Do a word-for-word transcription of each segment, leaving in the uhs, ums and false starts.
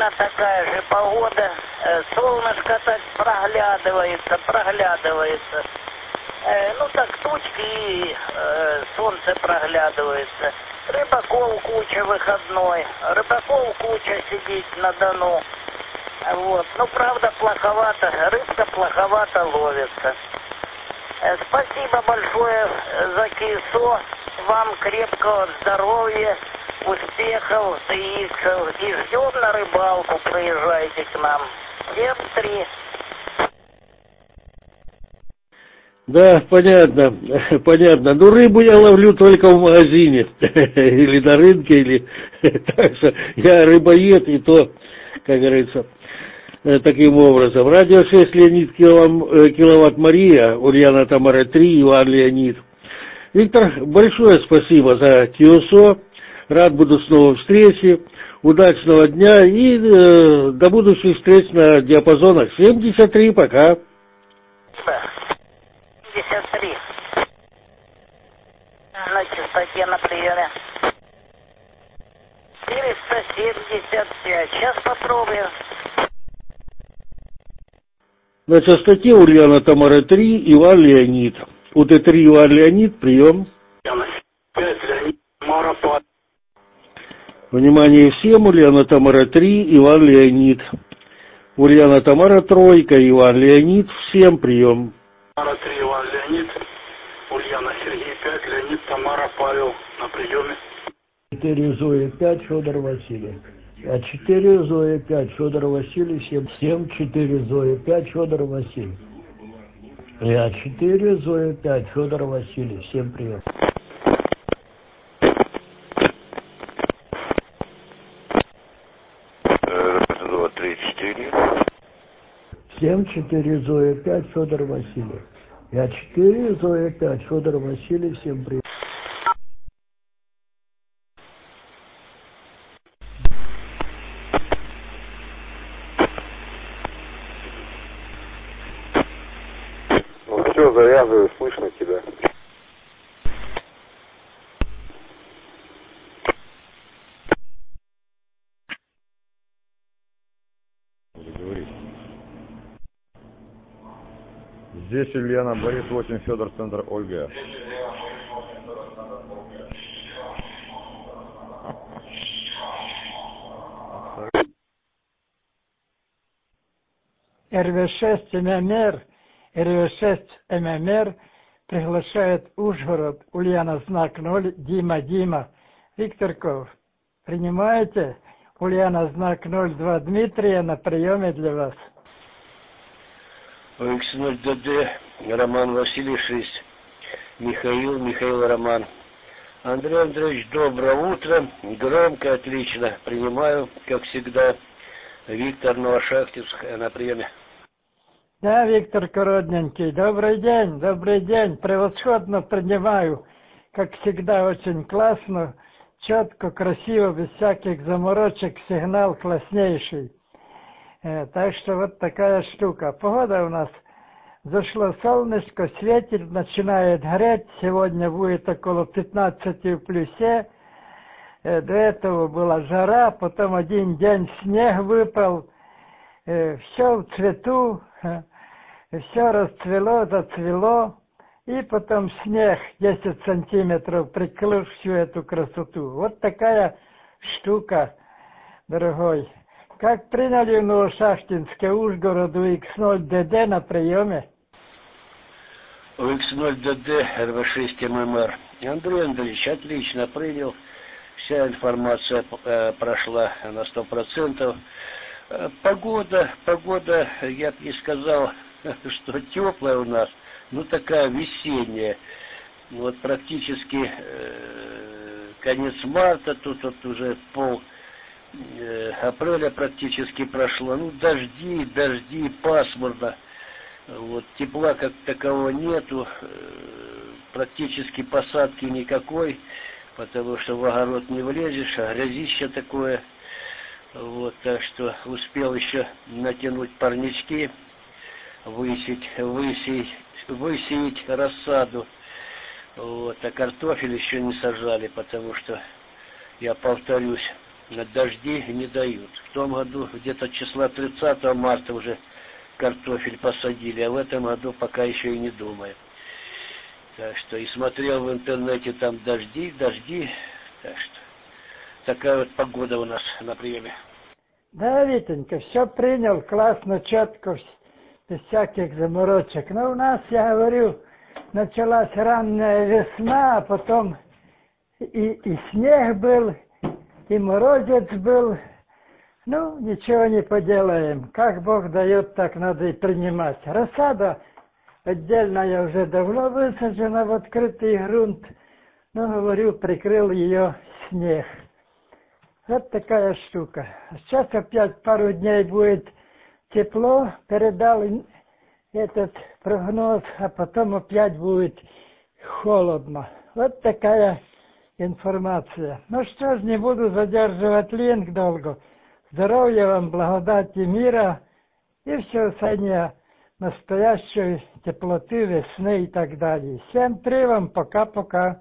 примерно такая же погода. Солнышко так проглядывается, проглядывается. Ну так тучки и солнце проглядывается. Рыбаков куча выходной. Рыбаков куча сидит на Дону. Вот. Ну правда плоховато, рыбка плоховато ловится. Спасибо большое за КИСО. Вам крепкого здоровья, успехов и, и ждем на рыбалку. Приезжайте к нам. Всем три. Да, понятно, понятно. Ну, рыбу я ловлю только в магазине. Или на рынке, или... Так что я рыбоед, и то, как говорится, таким образом. Радио шесть, Леонид Киловатт Мария, Ульяна Тамара три, Иван Леонид. Виктор, большое спасибо за КИСО. Рад буду снова встрече. Удачного дня и э, до будущих встреч на диапазонах. семьдесят три, пока. семьдесят три. На частоте на приеме. четыреста семьдесят пять. Сейчас попробуем. На частоте Ульяна Тамара три, Иван Леонид. У Т три Иван Леонид, прием. Внимание всем, Ульяна Тамара три, Иван Леонид. Ульяна Тамара тройка, Иван Леонид, всем прием. Тамара три, Иван Леонид. Ульяна Сергей пять, Леонид Тамара Павел на приеме. четыре Зоя пять, Федор Василий. А четыре Зоя пять, Федор Василий, семь, семь, четыре Зоя пять, Федор Василий. Я четыре Зоя пять, Федор Василий, всем прием. два, три, четыре. семь, четыре Зоя пять, Федор Василий. Я четыре Зоя пять, Федор Василий, всем прием. Все, завязываю, слышно тебя. Здесь Ульяна, Борис восемь, Федор, центр Ольга. Р В шесть ММР, Р В шесть ММР приглашает Ужгород, Ульяна знак ноль, Дима, Дима. Викторков, принимаете? Ульяна знак ноль два, Дмитрия на приеме для вас. икс ноль Д Д, Роман Василий шесть, Михаил, Михаил Роман. Андрей Андреевич, доброе утро, громко, отлично, принимаю, как всегда. Виктор Новошахтинск на приеме. Да, Виктор Коротненький, добрый день, добрый день, превосходно принимаю, как всегда, очень классно, четко, красиво, без всяких заморочек, сигнал класснейший. Э, так что вот такая штука. Погода у нас, зашло солнышко, светит, начинает греть, сегодня будет около пятнадцати в плюсе. До этого была жара, потом один день снег выпал, все в цвету, все расцвело, зацвело, и потом снег десять сантиметров прикрыл всю эту красоту. Вот такая штука, дорогой. Как приняли в Новошахтинске, Ужгороду икс ноль Д Д на приеме? икс ноль Д Д, Р В шесть М М Р. Андрей Андреевич, отлично принял. Вся информация э, прошла на сто процентов. Э, погода, погода, я бы не сказал, что теплая у нас, ну такая весенняя. Вот практически э, конец марта, тут вот уже пол э, апреля практически прошло. Ну дожди, дожди, пасмурно. Вот тепла как такового нету, э, практически посадки никакой. Потому что в огород не влезешь, а грязище такое. Вот, так что успел еще натянуть парнички, высеять, высеять, высеять рассаду. Вот, а картофель еще не сажали, потому что, я повторюсь, дожди не дают. В том году где-то числа тридцатого марта уже картофель посадили, а в этом году пока еще и не думаю. Так что и смотрел в интернете, там дожди, дожди. Так что такая вот погода у нас на приеме. Да, Витенька, все принял, классно, четко, без всяких заморочек. Но у нас, я говорю, началась ранняя весна, а потом и, и снег был, и морозец был. Ну, ничего не поделаем. Как Бог дает, так надо и принимать. Рассада отдельная уже давно высажена в открытый грунт. Но, говорю, прикрыл ее снег. Вот такая штука. Сейчас опять пару дней будет тепло, передал этот прогноз, а потом опять будет холодно. Вот такая информация. Ну что ж, не буду задерживать линк долго. Здоровья вам, благодати мира и все самое настоящей теплоты, весны и так далее. Всем три вам, пока-пока.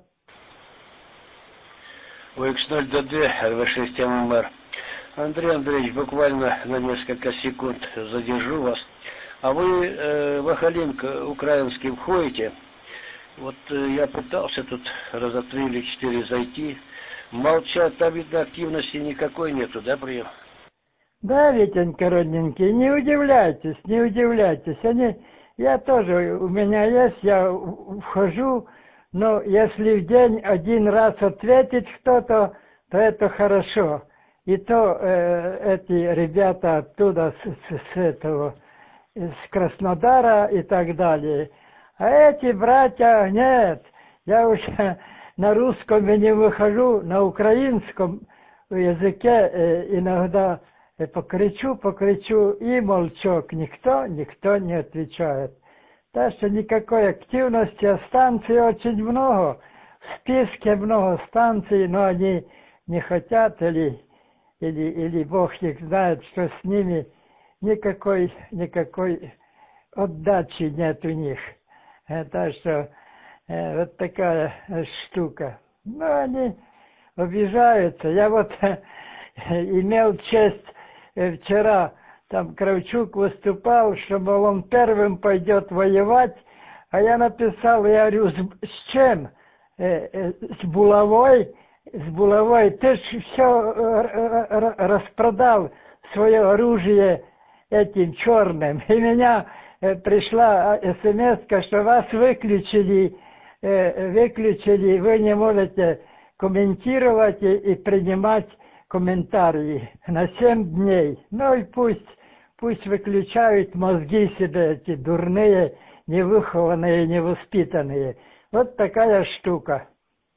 У икс ноль ДД, эр вэ шесть эм эм эр. Андрей Андреевич, буквально на несколько секунд задержу вас. А вы э, в Ахалинк украинский входите? Вот э, я пытался тут раза три или четыре зайти. Молчат, там, видно, активности никакой нету, да, прием? Да, Витенька, родненький, не удивляйтесь, не удивляйтесь. Они, я тоже, у меня есть, я вхожу, но если в день один раз ответить кто-то, то это хорошо. И то э, эти ребята оттуда, с, с, с этого, с Краснодара и так далее. А эти братья, нет, я уже на русском не выхожу, на украинском языке э, иногда покричу, покричу и молчок. Никто, никто не отвечает. Так что никакой активности, а станций очень много. В списке много станций, но они не хотят или, или, или Бог их знает, что с ними никакой, никакой отдачи нет у них. Так что э, вот такая штука. Ну, они обижаются. Я вот э, имел честь э, вчера, там Кравчук выступал, что, мол, он первым пойдет воевать, а я написал, я говорю, с, с чем? Э, э, с булавой? С булавой. Ты ж все э, распродал свое оружие этим черным. И меня э, пришла смс-ка, что вас выключили, э, выключили, вы не можете комментировать и, и принимать комментарии на семь дней. Ну и пусть, пусть выключают мозги себе эти дурные, невыхованные, невоспитанные. Вот такая штука.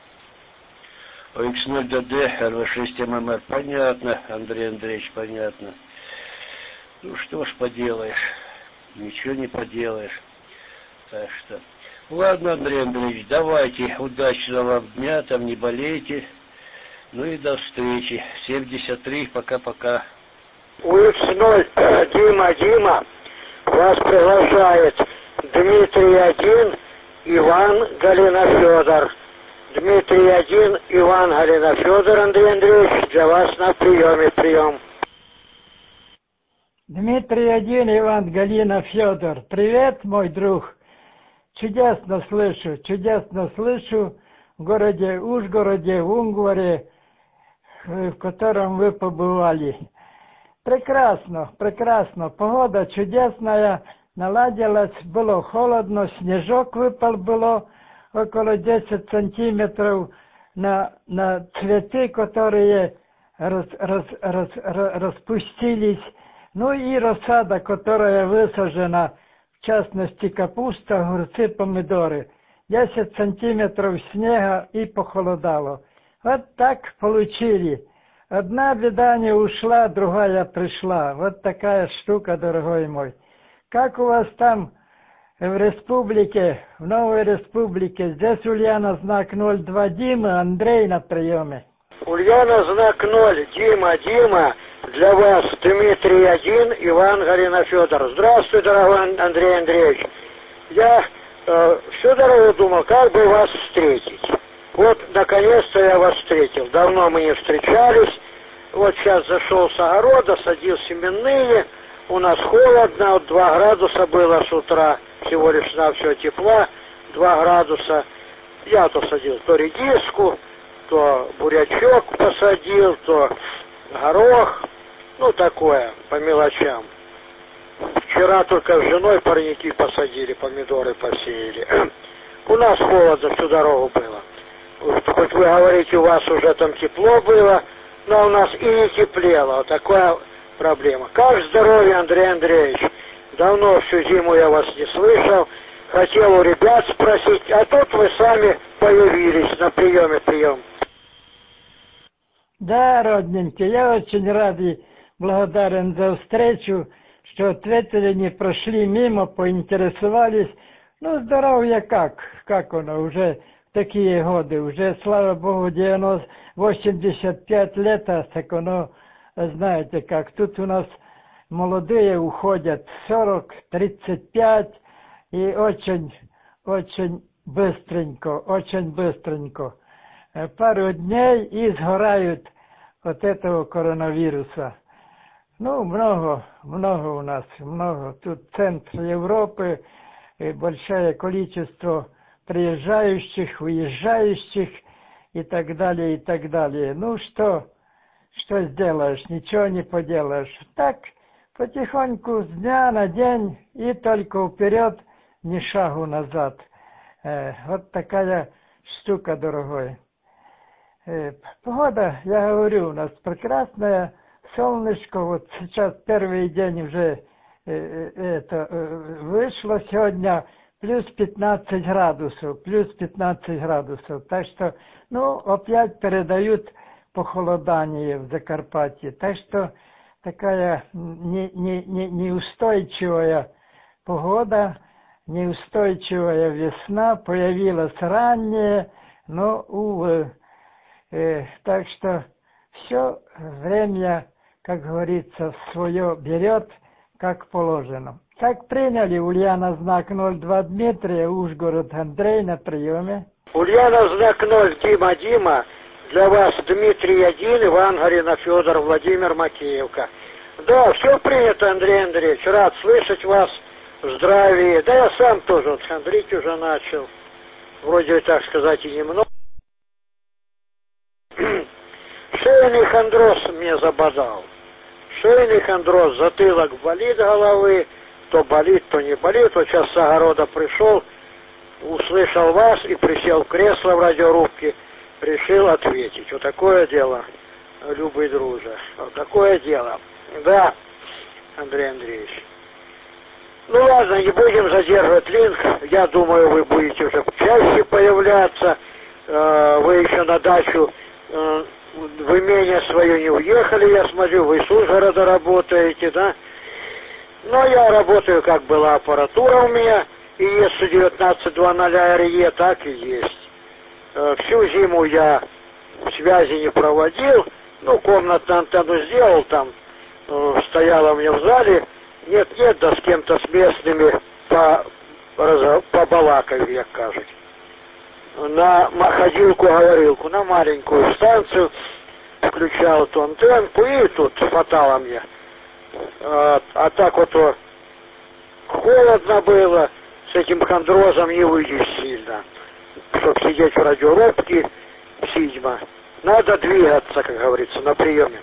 У икс ноль ДД, эр вэ шесть эм эм эр, понятно, Андрей Андреевич, понятно. Ну что ж поделаешь, ничего не поделаешь. Так что, ладно, Андрей Андреевич, давайте, удачного вам дня, там не болейте. Ну и до встречи. семьдесят три, пока-пока. У икс ноль, Дима, Дима, вас приглашает Дмитрий один, Иван, Галина, Федор. Дмитрий один, Иван, Галина, Федор, Андрей Андреевич, для вас на приеме, прием. Дмитрий один, Иван, Галина, Федор. Привет, мой друг. Чудесно слышу, чудесно слышу в городе Ужгороде, в Унгваре, в котором вы побывали. Прекрасно, прекрасно. Погода чудесная, наладилась, было холодно, снежок выпал, было около десять сантиметров на, на цветы, которые раз, раз, раз, раз, распустились. Ну и рассада, которая высажена, в частности капуста, огурцы, помидоры. десять сантиметров снега и похолодало. Вот так получили. Одна беда не ушла, другая пришла. Вот такая штука, дорогой мой. Как у вас там в республике, в новой республике? Здесь Ульяна знак ноль два Дима, Андрей на приеме. Ульяна знак ноль, Дима, Дима, для вас Дмитрий один, Иван, Галина, Федор. Здравствуй, дорогой Андрей Андреевич. Я э, всю дорогу думал, как бы вас встретить. Вот, наконец-то я вас встретил. Давно мы не встречались. Вот сейчас зашел с огорода, садил семенные. У нас холодно, вот два градуса было с утра, всего лишь на все тепла, два градуса. Я то садил то редиску, то бурячок посадил, то горох, ну такое, по мелочам. Вчера только с женой парники посадили, помидоры посеяли. У нас холодно всю дорогу было. Хоть вы говорите, у вас уже там тепло было, но у нас и не теплело. Вот такая проблема. Как здоровье, Андрей Андреевич? Давно всю зиму я вас не слышал. Хотел у ребят спросить, а тут вы сами появились на приеме прием. Да, родненький, я очень рад и благодарен за встречу, что ответили, не прошли мимо, поинтересовались. Ну, здоровье как? Как оно уже в такие годы? Уже, слава Богу, девяносто, восемьдесят пять лет, а так оно, знаете как, тут у нас молодые уходят сорок, тридцать пять, и очень, очень быстренько, очень быстренько. Пару дней и сгорают от этого коронавируса. Ну, много, много у нас, много. Тут центр Европы, и большое количество приезжающих, уезжающих и так далее, и так далее. Ну, что, что сделаешь? Ничего не поделаешь. Так, потихоньку, с дня на день, и только вперед, ни шагу назад. Э, вот такая штука, дорогой. Э, погода, я говорю, у нас прекрасная, солнышко, вот сейчас первый день уже э, это э, вышло сегодня, плюс пятнадцать градусов, плюс пятнадцать градусов. Так что, ну, опять передают похолодание в Закарпатье. Так что такая не, не, не, неустойчивая погода, неустойчивая весна, появилась ранее, но, увы. Э, так что все время, как говорится, свое берет, как положено. Как приняли Ульяна знак ноль два Дмитрия, Ужгород Андрей на приеме? Ульяна знак ноль, Дима, Дима. Для вас Дмитрий один, Иван Гарина, Федор, Владимир, Макеевка. Да, все принято, Андрей Андреевич. Рад слышать вас в здравии. Да я сам тоже вот хандрить уже начал. Вроде, так сказать, и немного. Шейный хондроз мне забодал. Шейный хондроз, затылок болит головы, то болит, то не болит. Вот сейчас с огорода пришел, услышал вас и присел в кресло в радиорубке, решил ответить. Вот такое дело, любый друже. Вот такое дело. Да, Андрей Андреевич. Ну ладно, не будем задерживать линк. Я думаю, вы будете уже чаще появляться. Вы еще на дачу в имение свое не уехали, я смотрю, вы с Ужгорода работаете, да? Но я работаю, как была аппаратура у меня, и если девятнадцать двадцать эр е, так и есть. Всю зиму я связи не проводил, ну, комнатную антенну сделал, там стояла у меня в зале, нет-нет, да с кем-то, с местными по, побалакаю, як кажуть. На ходилку-говорилку, на маленькую станцию, включал эту антенку, и тут хватало мне. А, а так вот о, холодно было, с этим хондрозом не выйдешь сильно. Чтоб сидеть в радиорубке, сидьма. Надо двигаться, как говорится, на приеме.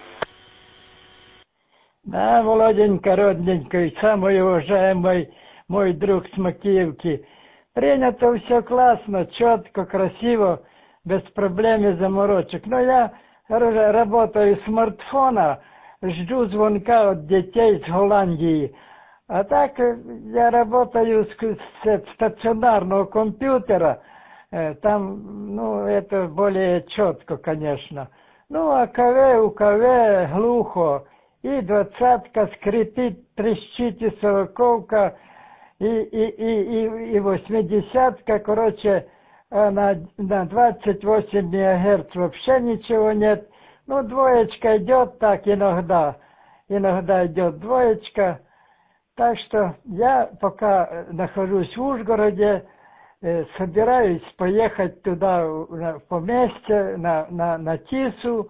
Да, Володенька, родненька, самый уважаемый мой друг с Макеевки. Принято все классно, четко, красиво, без проблем и заморочек. Но я работаю с смартфона, жду звонка от детей с Голландии. А так я работаю с, с стационарного компьютера. Там, ну, это более четко, конечно. Ну, а КВ, у КВ глухо. И двадцатка скрипит, трещит, и сороковка, и, и, и, и, и восьмидесятка, короче, на, на двадцать восемь мегагерц вообще ничего нет. Ну, двоечка идет так иногда, иногда идет двоечка. Так что я пока нахожусь в Ужгороде, э, собираюсь поехать туда, в поместье, на, на, на Тису,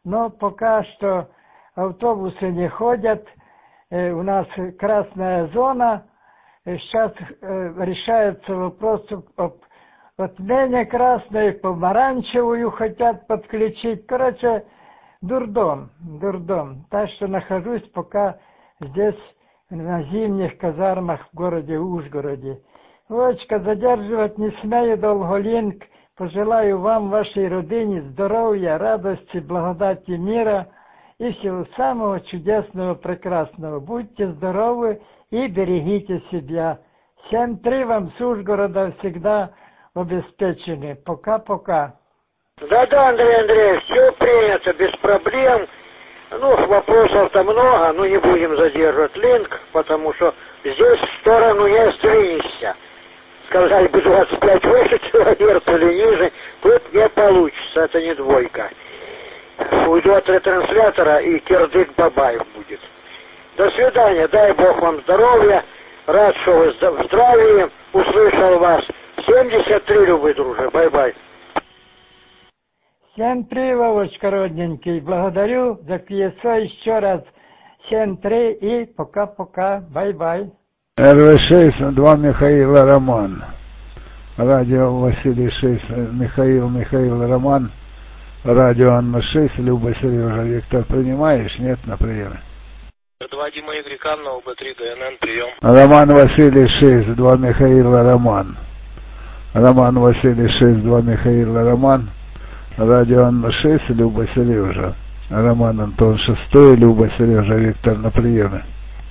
но пока что автобусы не ходят, у нас красная зона, сейчас решается вопрос об отмене красной, помаранчевую хотят подключить, короче, дурдом, дурдом, так что нахожусь пока здесь на зимних казармах в городе Ужгороде. Вочка, задерживать не смею долголинк. Пожелаю вам, вашей родине, здоровья, радости, благодати мира и всего самого чудесного, прекрасного. Будьте здоровы и берегите себя. семь три вам с Ужгорода всегда обеспечены. Пока-пока. Да-да, Андрей Андреевич, все принято, без проблем. Ну, вопросов-то много, но не будем задерживать линк, потому что здесь в сторону не сдвинешься. Сказать бы двадцать пять выше килогерц или ниже, тут не получится, это не двойка. Уйду от ретранслятора и кирдык Бабаев будет. До свидания, дай Бог вам здоровья, рад, что вы в здравии, услышал вас. семьдесят три, любый друже, бай-бай. семь три, Вовочка, родненький, благодарю за пьесо еще раз. семь три и пока-пока, бай-бай. эр вэ шесть, два Михаила Роман. Радио Василий шесть, Михаил, Михаил Роман. Радио Анна шесть, Люба, Сережа, Виктор, принимаешь? Нет, на приеме. два Дима Игорь Канна, О Б три, Д Н Н, прием. Роман Василий шесть, два Михаила Роман. Роман Василий шесть, два Михаила Роман. Радио Анна шесть, Люба, Сережа. Роман Антон шесть, Люба, Сережа, Виктор, на приеме.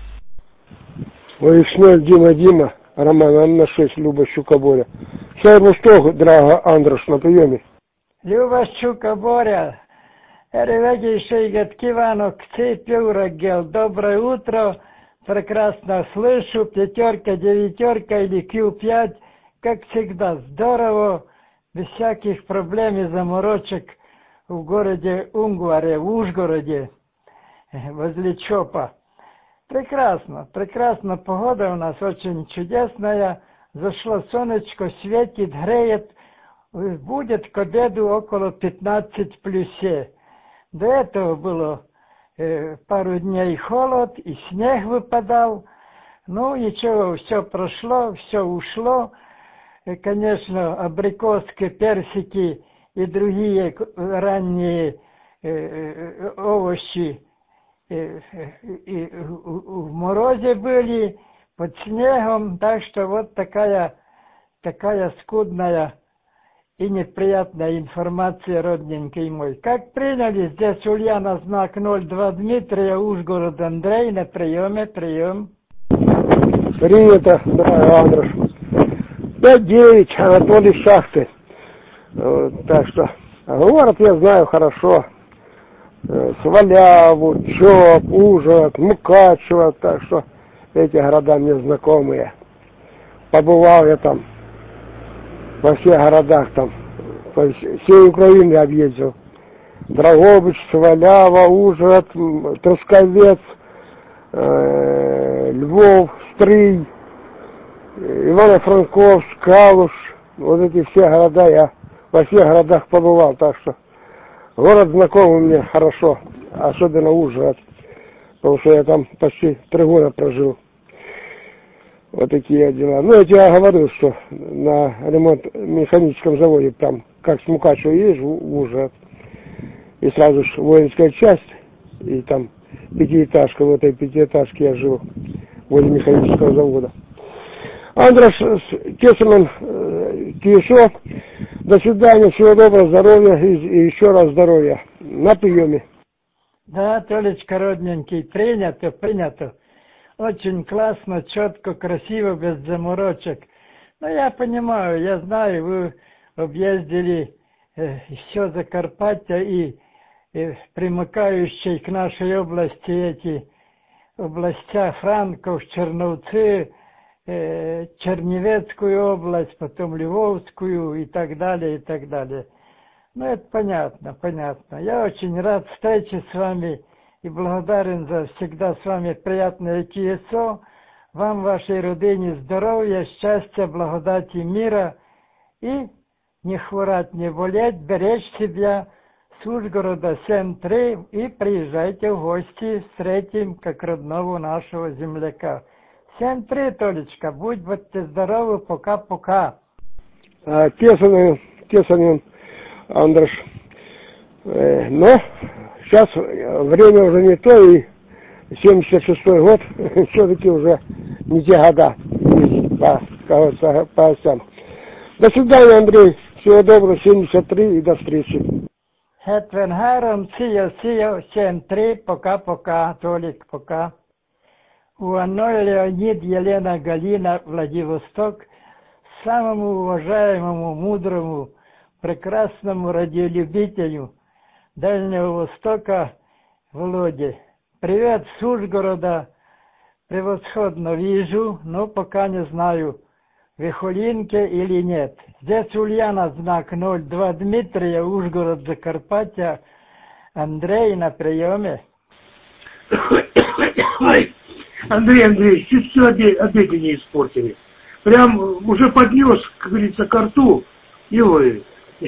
О Х ноль, Дима, Дима, Роман Анна шесть, Люба, Щука, Боря. Чай Восток, Драга, Андрош, на приеме. Люба, Щука, Боря, ревегейший Гаткиванок, Цепью, Рагел, доброе утро, прекрасно слышу, пятерка, девятерка или Q пять, как всегда, здорово, без всяких проблем и заморочек в городе Унгваре, в Ужгороде, возле ЧОПа. Прекрасно, прекрасно, погода у нас очень чудесная, зашло солнышко, светит, греет, будет к обеду около пятнадцать плюсе. До этого было э, пару дней холод и снег выпадал, ну ничего, все прошло, все ушло. И, конечно, абрикоски, персики и другие ранние э, овощи э, и в морозе были, под снегом, так что вот такая, такая скудная и неприятная информация, родненький мой. Как приняли, здесь Ульяна, знак ноль два Дмитрия, Ужгород Андрей, на приеме, прием. Принято, да, Андрош. пять девять, Анатолий Шахты. Вот, так что, город я знаю хорошо. Сваляву, ЧОП, Ужгород, Мукачево, так что эти города мне знакомые. Побывал я там во всех городах, там, по всей Украине объездил. Драгобыч, Свалява, Ужгород, Трусковец, э, Львов, Стрий, Ивано-Франковск, Калуш. Вот эти все города, я во всех городах побывал, так что город знакомый мне хорошо, особенно Ужгород, потому что я там почти три года прожил. Вот такие дела. Ну, я тебе говорил, что на ремонт механическом заводе, там, как с Мукачева едешь в Ужгород, и сразу же воинская часть, и там пятиэтажка, в этой пятиэтажке я жил, возле механического завода. Андрош Кесамен, Киешо, до свидания, всего доброго, здоровья и, и еще раз здоровья. На приеме. Да, Толечка, родненький, принято, принято. Очень классно, четко, красиво, без заморочек. Но я понимаю, я знаю, вы объездили э, все Закарпаття и э, примыкающие к нашей области эти областя Франков, Черновцы, э, Чернівецкую область, потом Львовскую и так далее, и так далее. Ну, это понятно, понятно. Я очень рад встрече с вами и благодарен за всегда с вами приятное ТСО. Вам, вашей родине, здоровья, счастья, благодати, мира и не хворать, не болеть, беречь себя, с Ужгорода семь три и приезжайте в гости, встретим как родного нашего земляка. семь три, Толечка, будь будьте здоровы, пока-пока. Тесанин, Тесанин Андреш. Э, но сейчас время уже не то, и семьдесят шестой год все-таки уже не те года по, по, по осям. До свидания, Андрей. Всего доброго, семьдесят три, и до встречи. hetven három, szia, szia, семь три, пока-пока, Толик, пока. Уаной Леонид, Елена, Галина, Владивосток, самому уважаемому, мудрому, прекрасному радиолюбителю Дальнего Востока Володе. Привет с Ужгорода, превосходно вижу, но пока не знаю, в Ихолинке или нет. Здесь Ульяна, знак ноль два, Дмитрия, Ужгород, Закарпатья, Андрей на приеме. Андрей Андреевич, чуть все обеды не испортили. Прям уже поднес, как говорится, ко рту, и вы.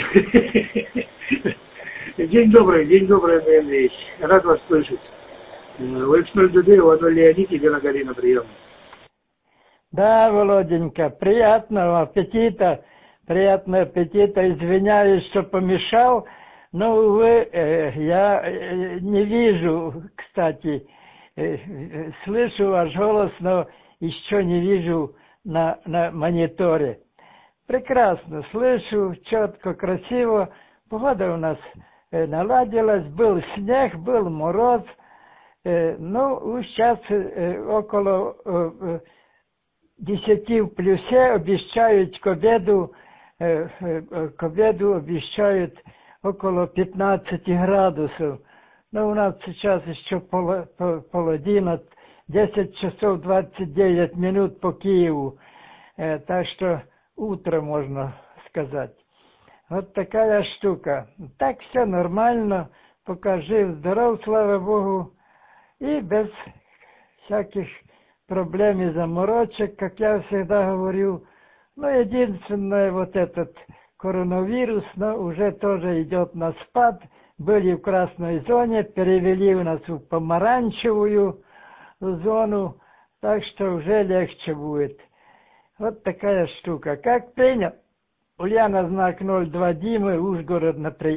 День добрый, день добрый, Андрей Андреевич. Рад вас слышать. В икс ноль ди ди, в одной Леонид, Елена Галина, прием. Да, Володенька, приятного аппетита, приятного аппетита. Извиняюсь, что помешал, но, увы, э, я э, не вижу, кстати, э, слышу ваш голос, но еще не вижу на, на мониторе. Прекрасно, слышу, четко, красиво. Погода у нас э, наладилась, был снег, был мороз. Э, ну, сейчас э, около э, десяти в плюсе, обещают к обеду, э, э, к обеду обещают около пятнадцати градусов. Но у нас сейчас еще пол, пол, пол одиннадцать, десять часов двадцать девять минут по Киеву. Э, так что утро, можно сказать. Вот такая штука. Так все нормально, пока жив, здоров, слава Богу, и без всяких проблем и заморочек, как я всегда говорю. Но единственное, вот этот коронавирус, но уже тоже идет на спад. Были в красной зоне, перевели у нас в помаранчевую зону, так что уже легче будет. Вот такая штука. Как принял? Ульяна, знак ноль два, Димы, Ужгород, например.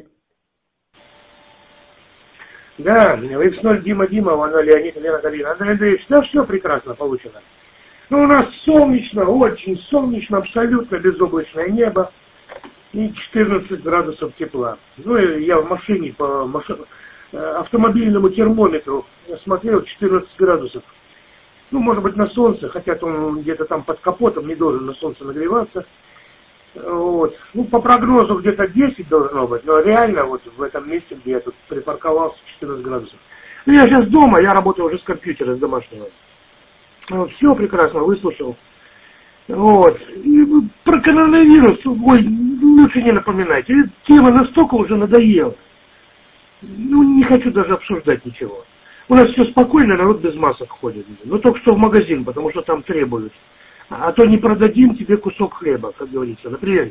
Да, в икс ноль Дима Дима, она Леонид, Елена Галина. Андрей Андреевич, да все прекрасно получено. Ну, у нас солнечно, очень солнечно, абсолютно безоблачное небо и четырнадцать градусов тепла. Ну, я в машине по машин... автомобильному термометру смотрел четырнадцать градусов. Ну, может быть, на солнце, хотя он где-то там под капотом не должен на солнце нагреваться. Вот. Ну, по прогнозу где-то десять должно быть, но реально вот в этом месте, где я тут припарковался, четырнадцать градусов. Ну, я сейчас дома, я работаю уже с компьютера, с домашнего. Вот, все прекрасно, выслушал. Вот. И про коронавирус, ой, лучше не напоминайте. Эта тема настолько уже надоела. Ну, не хочу даже обсуждать ничего. У нас все спокойно, народ без масок ходит. Но только что в магазин, потому что там требуют. А то не продадим тебе кусок хлеба, как говорится, например.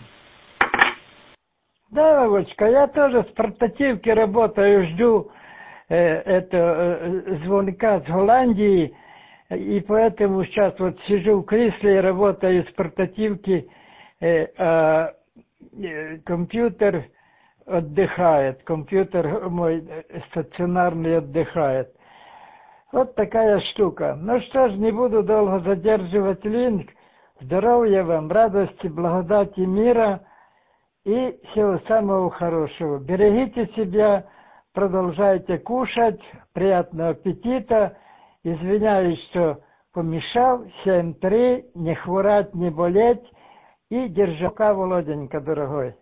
Да, Володька, я тоже с портативки работаю, жду э, это, э, звонка с Голландии, и поэтому сейчас вот сижу в кресле и работаю с портативки, э, а э, компьютер отдыхает, компьютер мой стационарный отдыхает. Вот такая штука. Ну что ж, не буду долго задерживать линк. Здоровья вам, радости, благодати, мира и всего самого хорошего. Берегите себя, продолжайте кушать, приятного аппетита. Извиняюсь, что помешал. семь три, не хворать, не болеть. И держи. Пока, Володенька, дорогой.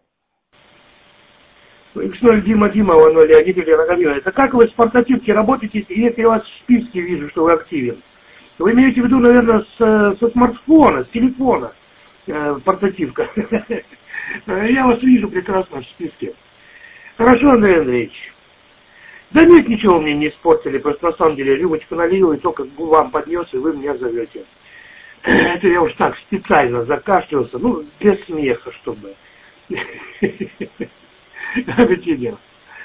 икс ноль Дима Дима, оно Леонид Елена Галина. Это как вы с портативки работаете, если я вас в списке вижу, что вы активен? Вы имеете в виду, наверное, с, со смартфона, с телефона э, портативка. Я вас вижу прекрасно в списке. Хорошо, Андрей Андреевич. Да нет, ничего мне не испортили, просто на самом деле рюмочку налил и только к губам поднес, и вы меня зовете. Это я уж так специально закашлялся, ну, без смеха, чтобы. Объяснение.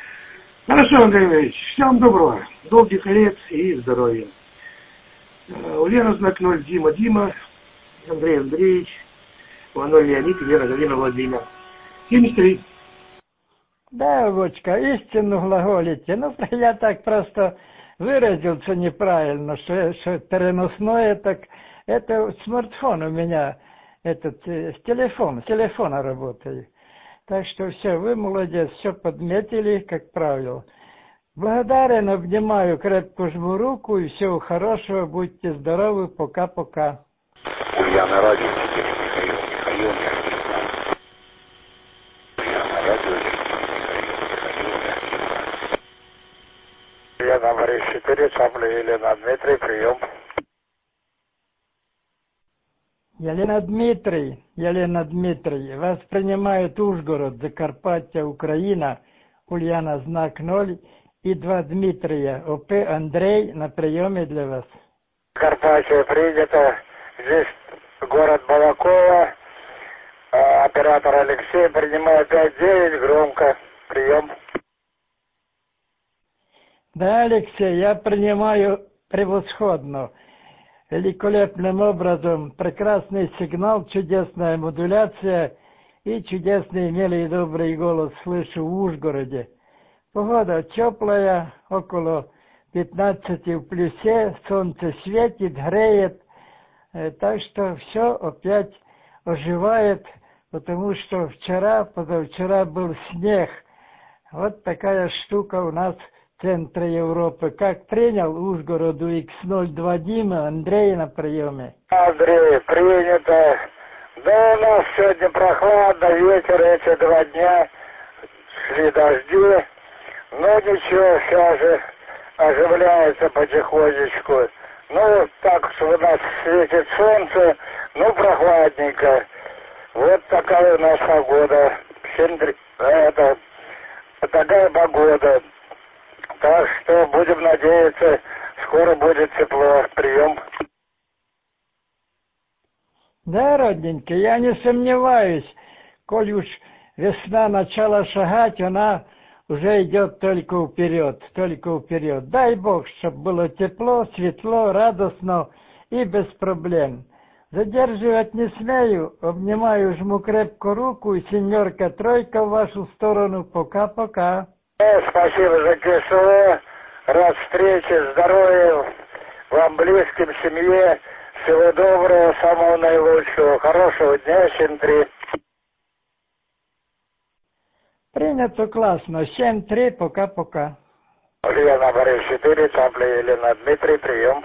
Хорошо, Андрей Андреевич, всем доброго, долгих лет и здоровья. Ульяна знак ноль, Дима, Дима, Андрей Андреевич, Иванов Леонид и Вера Галина Владимир. семьдесят три. Да, Вочка, истину глаголите. Ну, я так просто выразился неправильно, что, что переносное, так это смартфон у меня, этот, с телефона, с телефона работает. Так что все, вы молодец, все подметили, как правило. Благодарен, обнимаю, крепко жму руку и всего хорошего, будьте здоровы, пока-пока. Ульяна радио, теперь Михаил, Михаил, Михаил. Ульяна радио, Михаил, Михаил. Ульяна Борис четыре, Цапля Елена Дмитрий, прием. Елена Дмитрий, Елена Дмитрий, вас принимает Ужгород, Закарпаття, Украина, Ульяна знак ноль и два Дмитрия, ОП Андрей на приеме для вас. Закарпаття принято, здесь город Балакова, оператор Алексей, принимаю пять девять, громко, прием. Да, Алексей, я принимаю превосходно. Великолепным образом, прекрасный сигнал, чудесная модуляция и чудесный, милый и добрый голос слышу в Ужгороде. Погода теплая, около пятнадцати в плюсе, солнце светит, греет, так что все опять оживает, потому что вчера, позавчера был снег. Вот такая штука у нас в центре Европы. Как принял Ужгороду икс ноль два Дима, Андрей на приеме. Андрей, принято. Да у нас сегодня прохладно, ветер эти два дня, шли дожди. Но ничего, сейчас же оживляется потихонечку. Ну, так что у нас светит солнце, ну, прохладненько. Вот такая у нас погода. Это, такая погода. Так что будем надеяться, скоро будет тепло. Прием. Да, родненький, я не сомневаюсь, коль уж весна начала шагать, она уже идет только вперед, только вперед. Дай Бог, чтобы было тепло, светло, радостно и без проблем. Задерживать не смею, обнимаю, жму крепко руку и семерка, тройка в вашу сторону. Пока-пока. Спасибо за КСО, рад встрече, здоровья вам, близким, семье, всего доброго, самого наилучшего, хорошего дня, семь три. Принято классно, семь три, пока-пока. Ульяна Борис четыре, Цапля Елена Дмитрий, прием.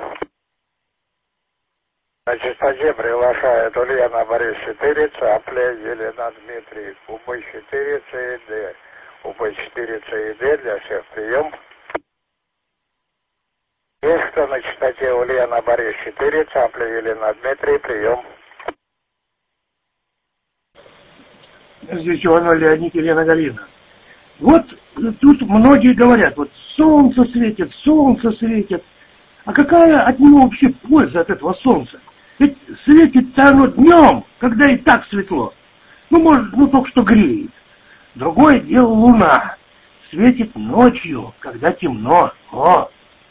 На частоте приглашает Ульяна Борис четыре, Цапля Елена Дмитрий, УБ четыре, ЦИД. УБ четыре, ЦИД, для всех прием. Есть кто на частоте Ульяна Борис четыре, Цапля Елена Дмитрий, прием. Здесь Иванов Леонид и Лена Галина. Вот тут многие говорят, вот солнце светит, солнце светит. А какая от него вообще польза, от этого солнца? Ведь светит-то оно днем, когда и так светло. Ну, может, ну только что греет. Другое дело луна. Светит ночью, когда темно. О!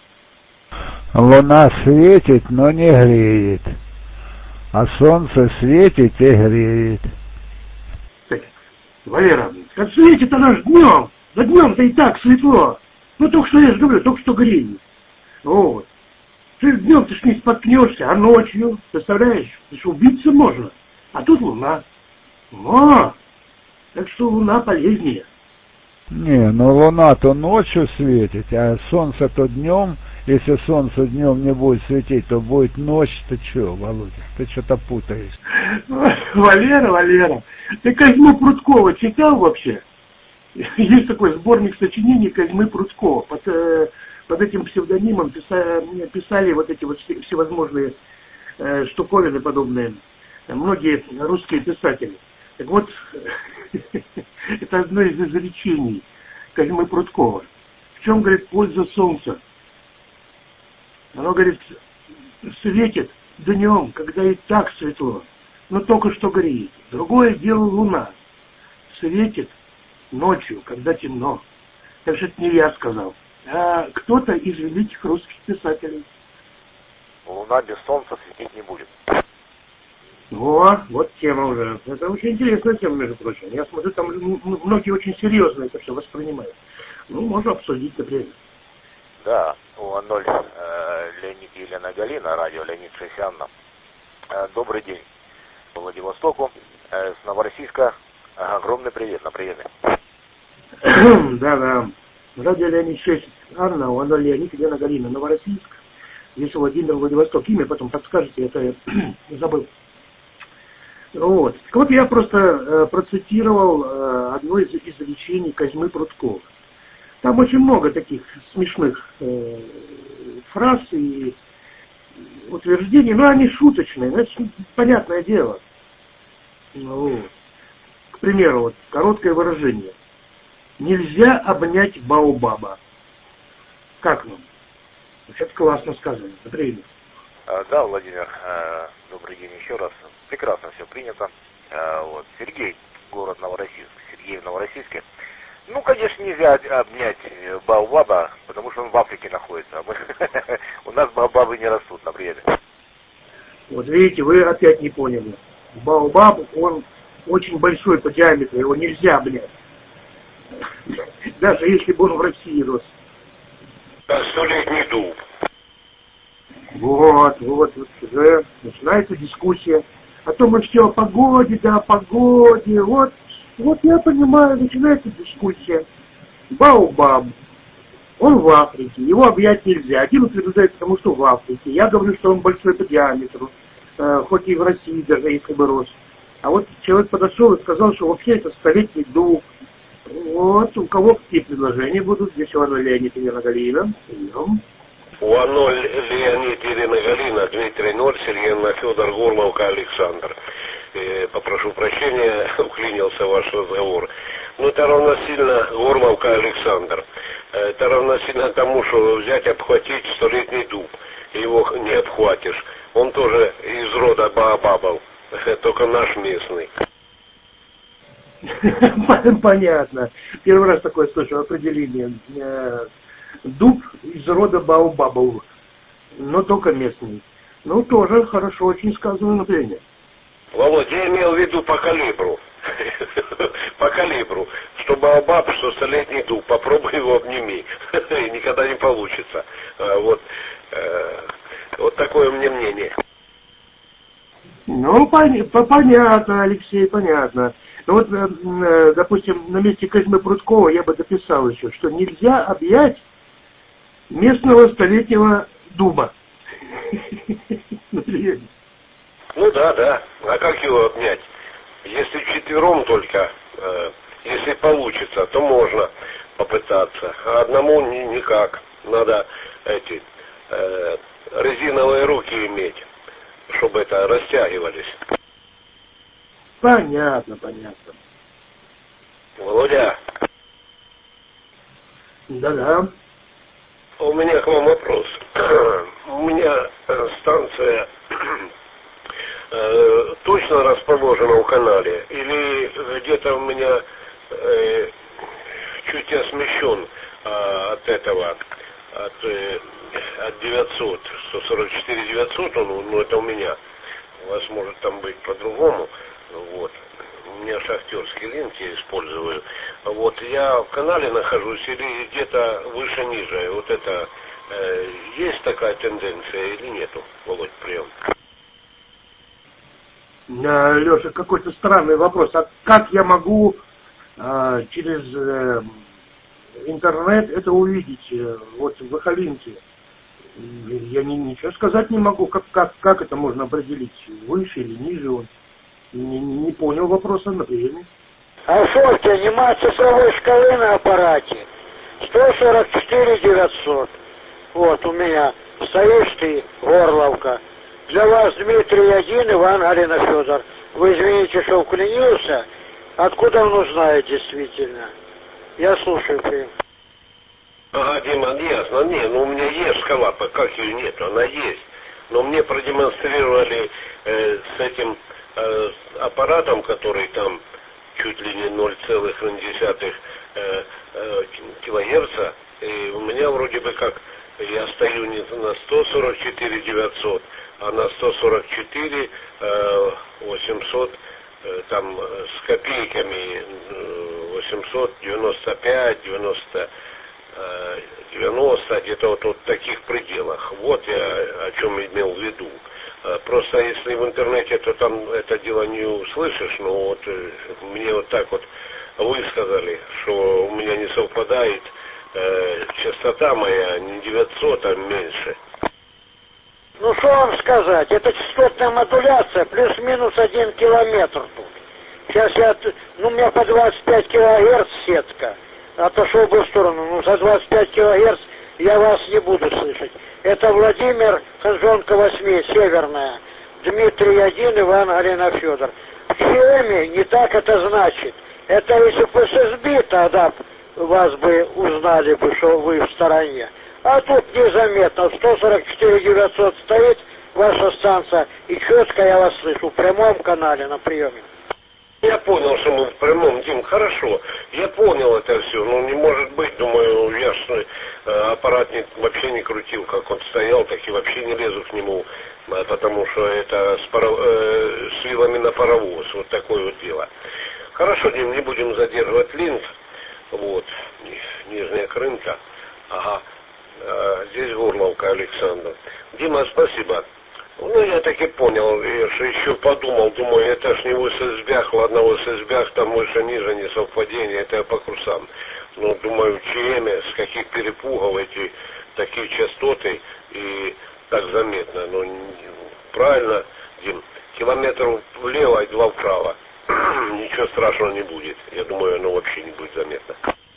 Луна светит, но не греет. А солнце светит и греет. Так, Валера, как светит она же днем. Да днем-то и так светло. Ну, только что я же говорю, только что греет. Вот. Ты днем ты ж не споткнешься, а ночью, представляешь, ты ж убиться можно. А тут луна. О! Так что луна полезнее. Не, ну луна-то ночью светит, а солнце-то днем. Если солнце днем не будет светить, то будет ночь. Ты что, Володя, ты что-то путаешь. Валера, Валера, ты Козьму Прудкова читал вообще? Есть такой сборник сочинений Козьмы Прудкова. Под, э, под этим псевдонимом писали, писали вот эти вот всевозможные э, штуковины подобные. Многие русские писатели. Так вот, это одно из изречений Козьмы Прудкова. В чем, говорит, польза солнца? Оно, говорит, светит днем, когда и так светло, но только что греет. Другое дело луна. Светит ночью, когда темно. Так что это не я сказал, а кто-то из великих русских писателей. Луна без солнца светить не будет. О, вот тема уже. Это очень интересная тема, между прочим. Я смотрю, там многие очень серьезно это все воспринимают. Ну, можно обсудить, например. Да, у ноль э, Леонид и Елена Галина, радио Леонид Шесянна. Э, добрый день. По Владивостоку, э, с Новороссийска. Огромный привет на приеме. Да-да. Радио Леонид шесть. Анна, у ноль Леонид и Елена Галина. Новороссийск. Здесь Владимир, Владивосток. Имя потом подскажете, это я забыл. Вот. Так вот, я просто э, процитировал э, одно из изречений Козьмы Прудкова. Там очень много таких смешных э, фраз и утверждений, но они шуточные, значит, понятное дело. Вот. К примеру, вот, короткое выражение. Нельзя обнять Баобаба. Как вам? Это классно сказано. Например. Да, Владимир, добрый день еще раз. Прекрасно все принято. Вот. Сергей, город Новороссийск. Сергей в Новороссийске. Ну, конечно, нельзя обнять Баобаба, потому что он в Африке находится. Мы, у нас Баобабы не растут на приеме. Вот видите, вы опять не поняли. Баобаб, он очень большой по диаметру, его нельзя обнять. Даже если бы он в России рос. Столетний дуб. Вот, вот, вот уже начинается дискуссия. А то мы все о погоде, да о погоде. Вот, вот я понимаю, начинается дискуссия. Баобаб, он в Африке, его объять нельзя. Один утверждает, потому что в Африке. Я говорю, что он большой по диаметру, э, хоть и в России даже, если бы рос. А вот человек подошел и сказал, что вообще это столетний дуб. Вот, у кого какие предложения будут? Здесь у Анны Леонид и Елена Галина. Прием. У Анны Леонид и Елена Галина, Дмитрий Ноль, Сергей Федор, Горловка, Александр. Э, попрошу прощения, уклинился ваш разговор. Ну, это равносильно Горловка, Александр. Это равносильно тому, что взять, обхватить столетний дуб. Его не обхватишь. Он тоже из рода Баобабов, только наш местный. Понятно. Первый раз такое слышу определение. Дуб из рода Баобабов, но только местный. Ну, тоже хорошо очень сказано, например. Володя, я имел в виду по калибру. По калибру. Что Баобаб, что столетний дуб. Попробуй его обними. Никогда не получится. Вот, вот такое у меня мнение. Ну, понятно, Алексей, понятно. Ну вот, допустим, на месте Козьмы Прудкова я бы дописал еще, что нельзя объять местного столетнего дуба. Ну да, да. А как его обнять? Если вчетвером только, э, если получится, то можно попытаться. А одному ни, никак. Надо эти э, резиновые руки иметь, чтобы это растягивались. Понятно, понятно. Володя. Да-да. У меня к вам вопрос. У меня станция э, точно расположена в канале? Или где-то у меня э, чуть я смещен э, от этого, от, э, от девятьсот, сто сорок четыре девятьсот, ну, ну это у меня. У вас может там быть по-другому. Вот. У меня шахтерские линки использую. Вот я в канале нахожусь или где-то выше-ниже. Вот это э, есть такая тенденция или нету, Володь, прием? А, Леша, какой-то странный вопрос. А как я могу а, через э, интернет это увидеть? Э, вот в Вахалинке. Я не, ничего сказать не могу. Как, как, как это можно определить? Выше или ниже он? Не, не понял вопроса, например. А сколько нема цифровой шкалы на аппарате? сто сорок четыре девятьсот. Вот у меня. Стоишь ты, Горловка. Для вас Дмитрий один, Иван, Галина, Федор. Вы извините, что уклонился. Откуда он узнает действительно? Я слушаю, прием. Ага, Дима, ясно. Не, ну у меня есть шкала, как ее нет, она есть. Но мне продемонстрировали э, с этим э, аппаратом, который там чуть ли не ноль целых одна десятая э, э, килогерца, и у меня вроде бы как я стою не на сто сорок четыре девятьсот, а на сто сорок четыре восемьсот, там с копейками восемьсот девяносто пять, девяносто, девяносто, где-то вот, вот в таких пределах. Вот я о чем имел в виду. Просто если в интернете, то там это дело не услышишь, но вот мне вот так вот высказали, что у меня не совпадает э, частота моя не девятьсот, а меньше. Ну что вам сказать, это частотная модуляция плюс-минус один километр тут. Сейчас я, ну у меня по двадцать пять килогерц сетка, отошел бы в сторону, ну за двадцать пять килогерц я вас не буду слышать. Это Владимир, Ханжонка восемь, Северная, Дмитрий один, Иван, Галина, Федор. В ЧМе не так это значит. Это если бы с эс би тогда вас бы узнали бы, что вы в стороне. А тут незаметно, сто сорок четыре девятьсот стоит ваша станция, и четко я вас слышу в прямом канале на приеме. Я понял, что мы в прямом, Дим, хорошо. Я понял это все, но не может быть, думаю, я что э, аппарат не, вообще не крутил, как он стоял, так и вообще не лезу к нему, э, потому что это с, паров, э, с вилами на паровоз, вот такое вот дело. Хорошо, Дим, не будем задерживать линк, вот, Нижняя Крымка, ага, э, здесь Горловка, Александр. Дима, спасибо. Ну, я так и понял, я же еще подумал, думаю, это ж не в ССБях, ладно, в ССБях там выше-ниже, не совпадение, это я по курсам. Но, думаю, в ЧМе, с каких перепугов эти такие частоты, и так заметно. Ну, правильно, Дим, километр влево и два вправо. Ничего страшного не будет. Я думаю, оно вообще не будет заметно.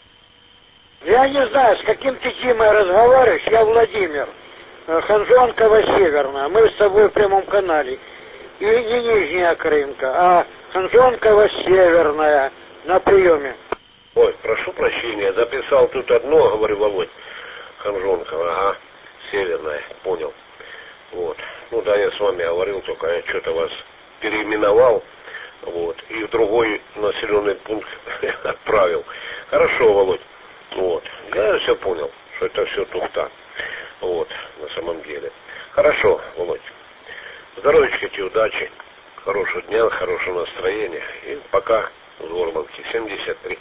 Я не знаю, с каким ты, Димой, разговариваешь, я Владимир. Ханжонкова Северная, мы с тобой в прямом канале. И не Нижняя Крымка, а Ханжонкова Северная на приеме. Ой, прошу прощения, записал тут одно, говорю, Володь, Ханжонкова, ага, Северная, понял. Вот, ну да, я с вами говорил, только я что-то вас переименовал, вот, и в другой населенный пункт отправил. Хорошо, Володь, вот, я все понял, что это все туфта. Вот, на самом деле. Хорошо, Володь. Здоровечка тебе, удачи, хорошего дня, хорошего настроения. И пока с Горловки семьдесят три.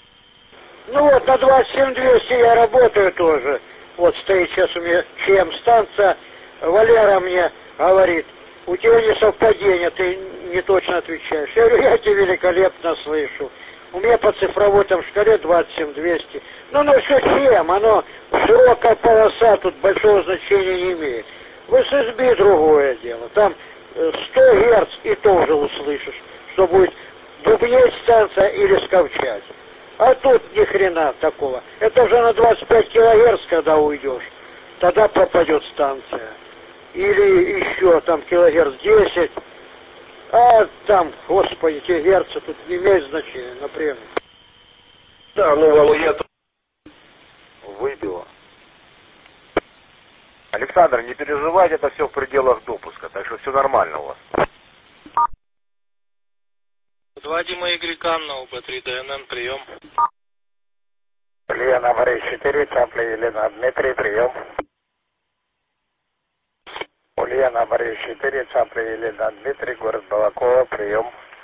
Ну вот, на двадцать семь двести я работаю тоже. Вот стоит сейчас у меня ЧМ-станция. Валера мне говорит, у тебя не совпадение, ты не точно отвечаешь. Я говорю, я тебя великолепно слышу. У меня по цифровой там шкале двадцать семь двести. Ну, ну, все ЧМ, оно широкая полоса, тут большого значения не имеет. В эс эс би другое дело. Там сто герц и тоже услышишь, что будет бубнеть станция или скавчать. А тут ни хрена такого. Это уже на двадцать пять килогерц, когда уйдешь, тогда пропадет станция. Или еще там килогерц десять. А там, господи, те герцы тут не имеют значения, например. Да, ну, Володя, я тут выбило. Александр, не переживайте, это все в пределах допуска, так что все нормально у вас. два Дима Игорь Канна, Б три Д Н Н, прием. Лена, Борис четыре, Цапля, Елена, Дмитрий, прием. Ульяна, Борис четыре, Цапля, Елена, Дмитрий, город Балакова, прием.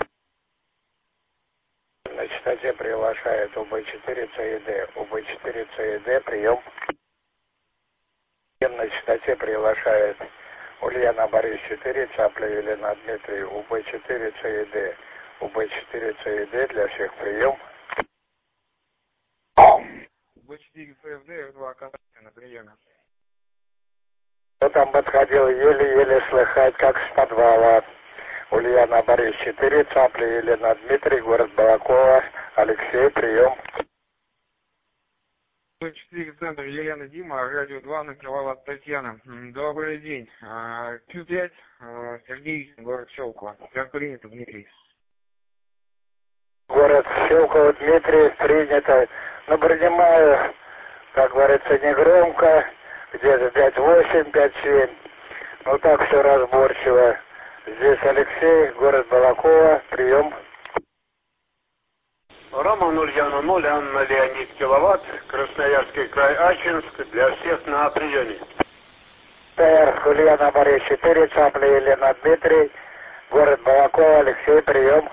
На частоте приглашает У Б четыре Ц И Д, У Б четыре Ц И Д, прием. На частоте приглашает Ульяна, Борис четыре, Цапля, Елена, Дмитрий, У Б четыре Ц И Д, У Б четыре Ц И Д, для всех прием. У Б четыре Ц Ф Д, два контакта на приеме. Кто там подходил, еле-еле слыхать, как с подвала. Ульяна, Борис четыре, Цапля, Елена, Дмитрий, город Балакова, Алексей, прием. У Б четыре центр, Елена, Дима, радио два, накрывала Татьяна. Добрый день. Q пять, Сергей, город Щелково. Как принято, Дмитрий? Город Щелково, Дмитрий, принято. Но принимаю, как говорится, негромко, где-то пять восемь, пять семь. Ну так все разборчиво. Здесь Алексей, город Балакова, прием. Роман Ульяна ноль, Анна Леонид Киловатт, Красноярский край, Ачинск, для всех на приеме. ТР Ульяна Борис четыре, Цапля Елена Дмитрий, город Балакова, Алексей, прием.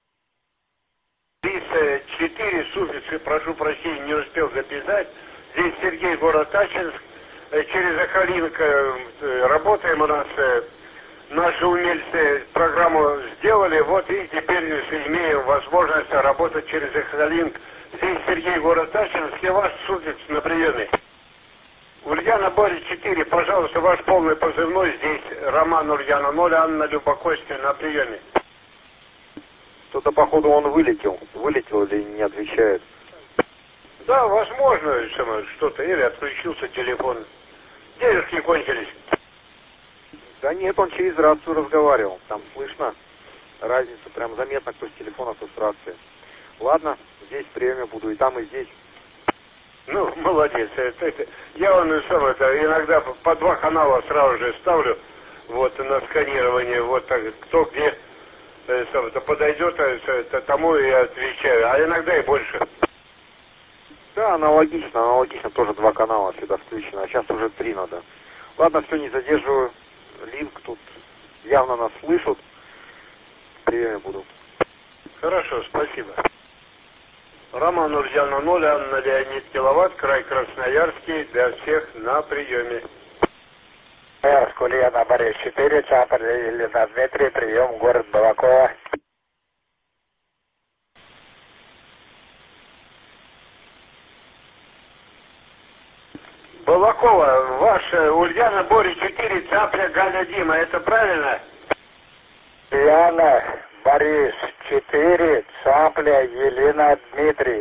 Здесь четыре суффиксы, прошу прощения, не успел записать. Здесь Сергей, город Ачинск, через Ахалинк работаем у нас. Наши умельцы программу сделали, вот и теперь имеем возможность работать через Эхолинк. Здесь Сергей, город Ачинск, и ваш суффикс на приеме. Ульяна Борис четыре, пожалуйста, ваш полный позывной. Здесь Роман Ульяна ноль, Анна Любокостя на приеме. Что-то, походу, он вылетел. Вылетел или не отвечает? Да, возможно, что-то. Или отключился телефон. Денежки кончились. Да нет, он через рацию разговаривал. Там слышно разницу, прям заметно, кто с телефона, кто с рации. Ладно, здесь в приеме буду, и там, и здесь. Ну, молодец. Это, это, я он сам это иногда по два канала сразу же ставлю, вот, на сканирование, вот так, кто где это, подойдет, это, тому и отвечаю, а иногда и больше. Да, аналогично, аналогично, тоже два канала всегда включено, а сейчас уже три надо. Ладно, все, не задерживаю. Линк тут явно нас слышат. В приеме буду. Хорошо, спасибо. Роман Ульяна ноль, Анна Леонид Киловатт, край Красноярский, для всех на приеме. ТР Ульяна Борис четыре, Цапля Елена Дмитрий, прием, город Балакова. Балакова, ваша Ульяна Борис четыре, Цапля Галя Дима, это правильно? Ульяна Борис четыре, Цапля Елена Дмитрий.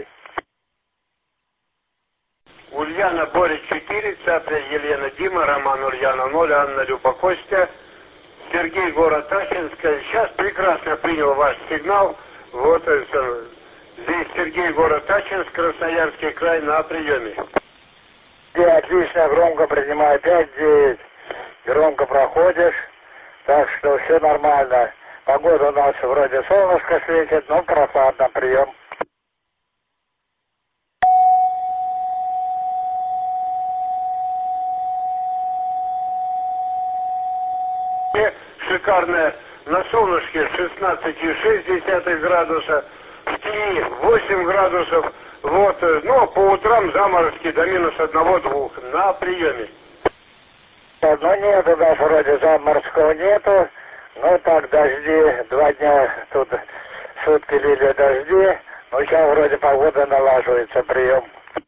Ульяна Борис четыре, Цапля Елена Дима, Роман Ульяна ноль, Анна Люба Костя, Сергей, город Ачинск. Сейчас прекрасно принял ваш сигнал. Вот здесь Сергей, город Ачинск, Красноярский край, на приеме. Отлично, громко принимаю пять девять, громко проходишь, так что все нормально. Погода у нас вроде солнышко светит, но прохладно, прием. Шикарная на солнышке шестнадцать и шесть градуса, в тени восемь градусов. Вот, ну, по утрам заморозки до минус одного-двух на приеме. Ну, нет, у нас вроде заморского нету. Ну, так, дожди, два дня тут сутки лили дожди. Ну, сейчас вроде погода налаживается, прием.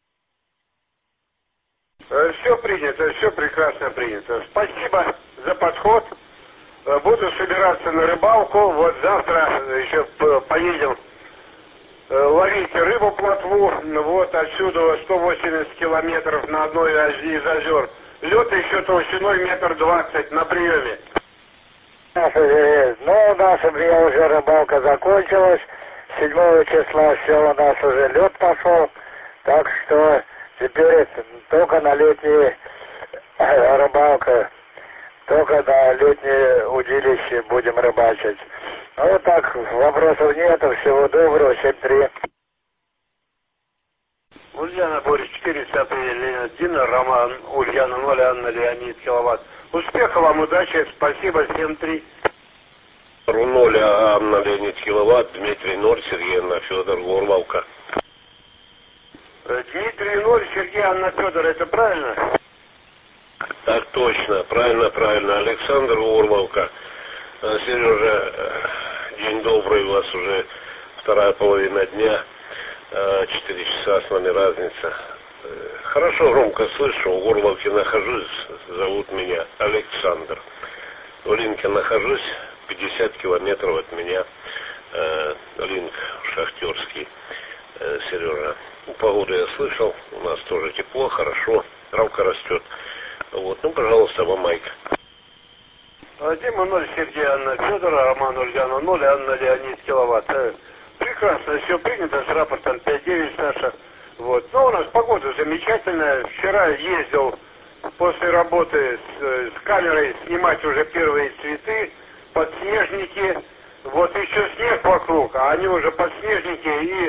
Все принято, все прекрасно принято. Спасибо за подход. Буду собираться на рыбалку. Вот завтра еще поедем ловить рыбу, плотву. Вот отсюда сто восемьдесят километров на одной из озер. Лед еще толщиной метр двадцать на приеме. Ну, у нас у меня уже рыбалка закончилась. седьмого числа все, у нас уже лед пошел. Так что теперь только на летние рыбалка. Только на летнее удилище будем рыбачить. Ну так, вопросов нету. Всего доброго, семь три. Ульяна Борис четыре, Цапля Елена Дина, Роман Ульяна ноль, Анна Леонид Киловатт. Успехов вам, удачи, спасибо, семь три. ноль, Анна Леонид Киловатт, Дмитрий ноль, Сергей Анна Федор, Горловка. Дмитрий ноль, Сергей Анна Федор, это правильно? Так точно, правильно, правильно. Александр Горловка. Сережа, день добрый, у вас уже вторая половина дня, четыре часа с нами разница. Хорошо, громко слышу, в Горловке нахожусь, зовут меня Александр. В Линке нахожусь, пятьдесят километров от меня, Линк шахтерский, Сережа. Погоду я слышал, у нас тоже тепло, хорошо, травка растет. Вот, ну, пожалуйста, вам майк. Дима ноль, Сергей Анна Федора, Роман Ульяна ноль, Анна Леонид Киловатт. Прекрасно, все принято с рапортом пять девять, Саша. Вот. Но у нас погода замечательная. Вчера ездил после работы с, с камерой снимать уже первые цветы, подснежники. Вот еще снег вокруг, а они уже подснежники, и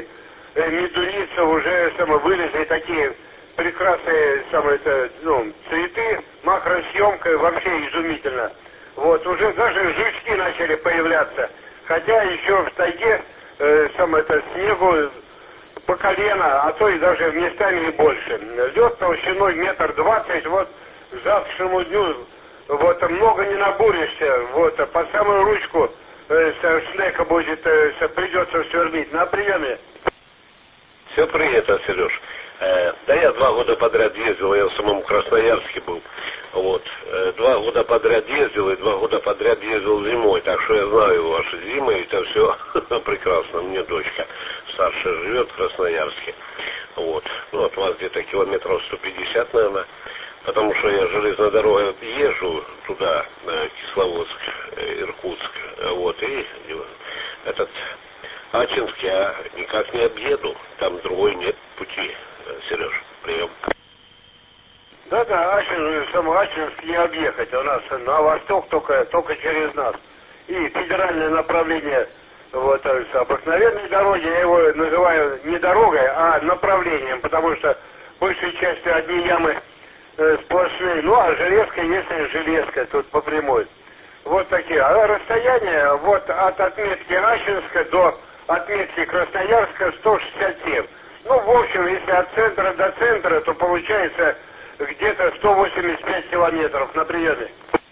э, медуница, уже само, вылезли такие прекрасные самые, это, ну, цветы, макросъемка, вообще изумительно. Вот, уже даже жучки начали появляться, хотя еще в тайге э, сам это, снегу по колено, а то и даже местами и больше. Лед толщиной метр двадцать, вот к завтрашнему дню, вот, много не набуришься, вот, а по самую ручку э, шнека будет, э, придется сверлить. На приеме. Все принято, Сереж. Э, да я два года подряд ездил, я в самом Красноярске был. Вот. Э, два года подряд ездил и два года подряд ездил зимой. Так что я знаю ваши зимы, это все прекрасно. Мне дочка старшая живет в Красноярске. Вот. Ну, от вас где-то километров сто пятьдесят, наверное. Потому что я железной дорогой езжу туда, на Кисловодск, Иркутск. Вот. И этот Ачинск я никак не объеду. Там другой нет пути. Сереж, прием. Да-да, Ачинск, сам Ачинск не объехать. У нас на восток только, только через нас. И федеральное направление вот, обыкновенной дороги, я его называю не дорогой, а направлением, потому что большей частью одни ямы э, сплошные. Ну, а железка, если железка, тут по прямой. Вот такие. А расстояние вот от отметки Ачинска до отметки Красноярска сто шестьдесят семь. Ну, в общем, если от центра до центра, то получается где-то сто восемьдесят пять километров на приеме.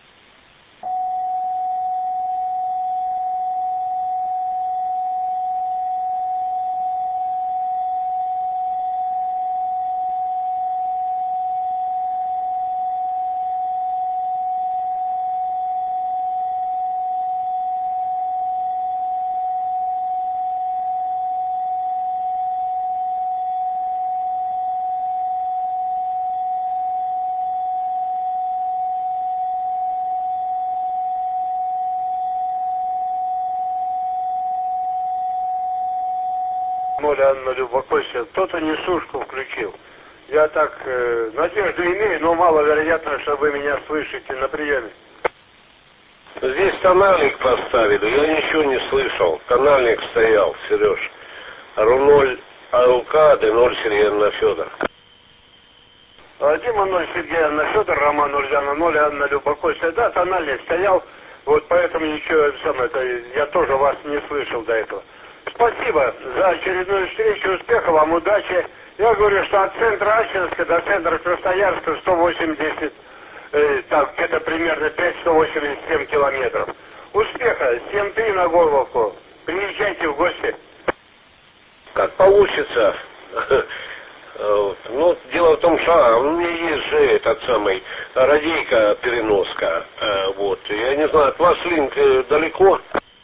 Ноль Анна Любокосия, кто-то несушку включил. Я так э, надежду имею, но маловероятно, что вы меня слышите на приеме. Здесь тональник поставили, я ничего не слышал. Тональник стоял, Сереж. ноль АЛК, ноль Сергей Анна Федор. Дима ноль Сергей Анна Федор, Роман Ульяна ноль Анна Любокосия. Да, тональник стоял, вот поэтому ничего, самое, это, я тоже вас не слышал до этого. Спасибо за очередную встречу, успехов вам, удачи. Я говорю, что от центра Ачинска до центра Красноярска сто восемьдесят, э, так, где-то примерно пять сто восемьдесят семь километров. Успеха, семь три на Горловку. Приезжайте в гости. Как получится. Ну, дело в том, что у меня есть же этот самый радийка переноска. Вот. Я не знаю, от вас линк далеко?